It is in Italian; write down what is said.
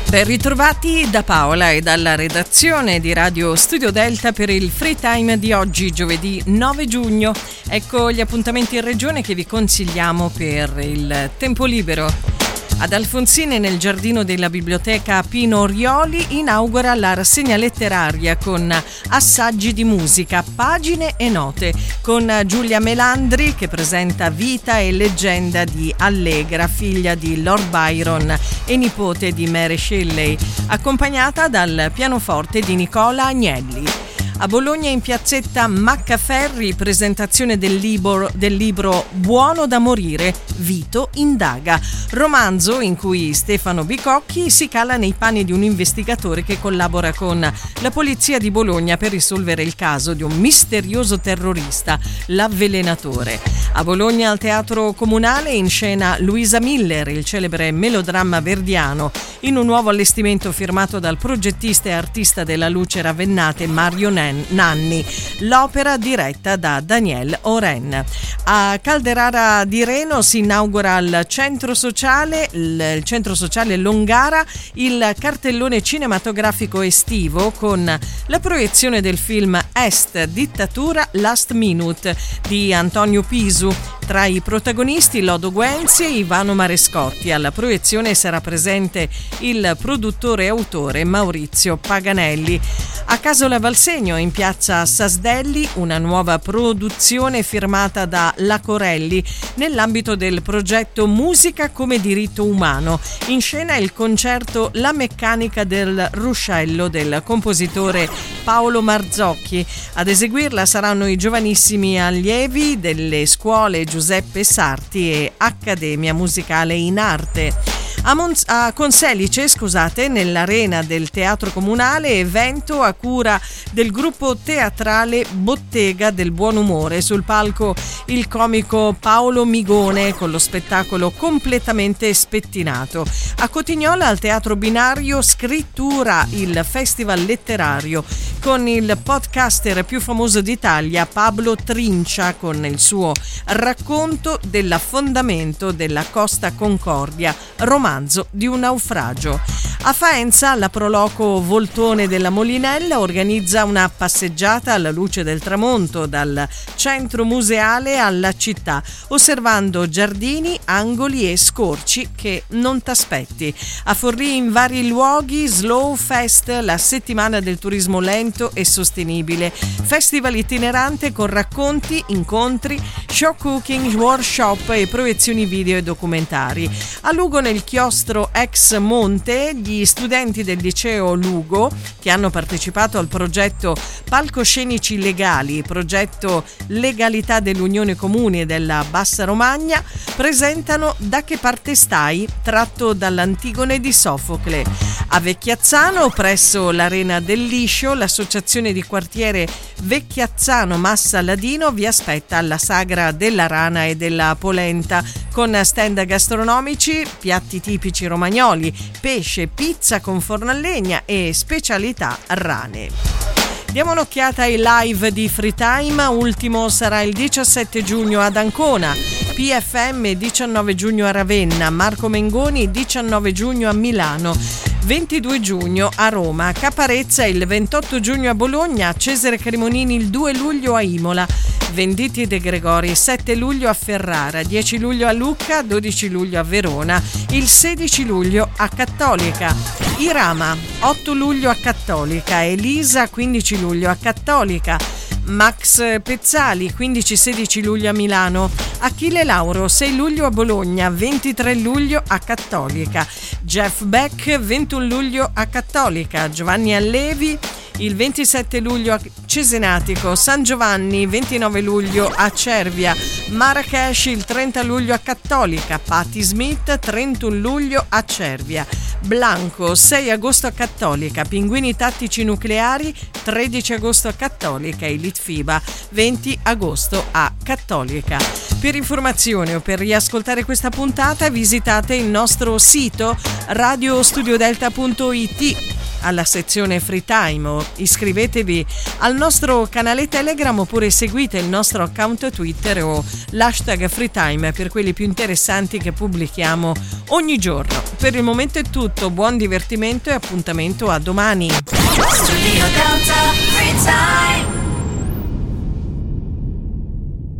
Ben ritrovati da Paola e dalla redazione di Radio Studio Delta per il Free Time di oggi, giovedì 9 giugno. Ecco gli appuntamenti in regione che vi consigliamo per il tempo libero. Ad Alfonsine, nel giardino della biblioteca Pino Orioli, inaugura la rassegna letteraria con assaggi di musica, pagine e note, con Giulia Melandri che presenta vita e leggenda di Allegra, figlia di Lord Byron e nipote di Mary Shelley, accompagnata dal pianoforte di Nicola Agnelli. A Bologna, in piazzetta Maccaferri, presentazione del libro Buono da morire, Vito indaga, romanzo in cui Stefano Bicocchi si cala nei panni di un investigatore che collabora con la polizia di Bologna per risolvere il caso di un misterioso terrorista, l'Avvelenatore. A Bologna, al Teatro Comunale, in scena Luisa Miller, il celebre melodramma verdiano, in un nuovo allestimento firmato dal progettista e artista della luce ravennate Mario Nanni, l'opera diretta da Daniel Oren. A Calderara di Reno si inaugura il centro sociale Longara, il cartellone cinematografico estivo con la proiezione del film Est, dittatura Last Minute di Antonio Pisu. Tra i protagonisti Lodo Guenzi e Ivano Marescotti. Alla proiezione sarà presente il produttore e autore Maurizio Paganelli. A Casola Valsegno, in piazza Sasdelli, una nuova produzione firmata da La Corelli nell'ambito del progetto Musica come diritto umano. In scena il concerto La meccanica del ruscello del compositore Paolo Marzocchi. Ad eseguirla saranno i giovanissimi allievi delle scuole Giuseppe Sarti e Accademia Musicale in Arte. A Conselice, nell'arena del Teatro Comunale, evento a cura del gruppo teatrale Bottega del Buon Umore. Sul palco il comico Paolo Migone con lo spettacolo Completamente Spettinato. A Cotignola, al Teatro Binario, Scrittura, il festival letterario con il podcaster più famoso d'Italia Pablo Trincia con il suo racconto dell'affondamento della Costa Concordia, romanzo di un naufragio. A Faenza, la Proloco Voltone della Molinella organizza una passeggiata alla luce del tramonto dal centro museale alla città, osservando giardini, angoli e scorci che non t'aspetti. A Forlì, in vari luoghi, Slow Fest, la settimana del turismo lento e sostenibile, festival itinerante con racconti, incontri, show cooking, workshop e proiezioni video e documentari. A Lugo, nel chiostro Ex Monte, gli studenti del liceo Lugo che hanno partecipato al progetto Palcoscenici Legali, progetto Legalità dell'Unione Comuni della Bassa Romagna, presentano Da che parte stai? Tratto dall'Antigone di Sofocle. A Vecchiazzano, presso l'Arena del Liscio, l'associazione di quartiere Vecchiazzano Massa Ladino vi aspetta alla Sagra della Rana e della Polenta con stand gastronomici, piatti tipici romagnoli, pesce, pizza con forno a legna e specialità rane. Diamo un'occhiata ai live di Free Time. Ultimo sarà il 17 giugno ad Ancona, PFM 19 giugno a Ravenna, Marco Mengoni 19 giugno a Milano, 22 giugno a Roma, Caparezza il 28 giugno a Bologna, Cesare Cremonini il 2 luglio a Imola, Venditti De Gregori 7 luglio a Ferrara, 10 luglio a Lucca, 12 luglio a Verona, il 16 luglio a Cattolica, Irama 8 luglio a Cattolica, Elisa 15 luglio a Cattolica, Max Pezzali 15-16 luglio a Milano, Achille Lauro 6 luglio a Bologna, 23 luglio a Cattolica, Jeff Beck 21 luglio a Cattolica, Giovanni Allevi il 27 luglio a Cesenatico, San Giovanni 29 luglio a Cervia, Marrakesh il 30 luglio a Cattolica, Patti Smith 31 luglio a Cervia, Blanco 6 agosto a Cattolica, Pinguini Tattici Nucleari 13 agosto a Cattolica e Litfiba 20 agosto a Cattolica. Per informazioni o per riascoltare questa puntata visitate il nostro sito radiostudiodelta.it. alla sezione Free Time o iscrivetevi al nostro canale Telegram oppure seguite il nostro account Twitter o l'hashtag Free Time per quelli più interessanti che pubblichiamo ogni giorno. Per il momento è tutto, buon divertimento e appuntamento a domani. Studio Delta Free Time.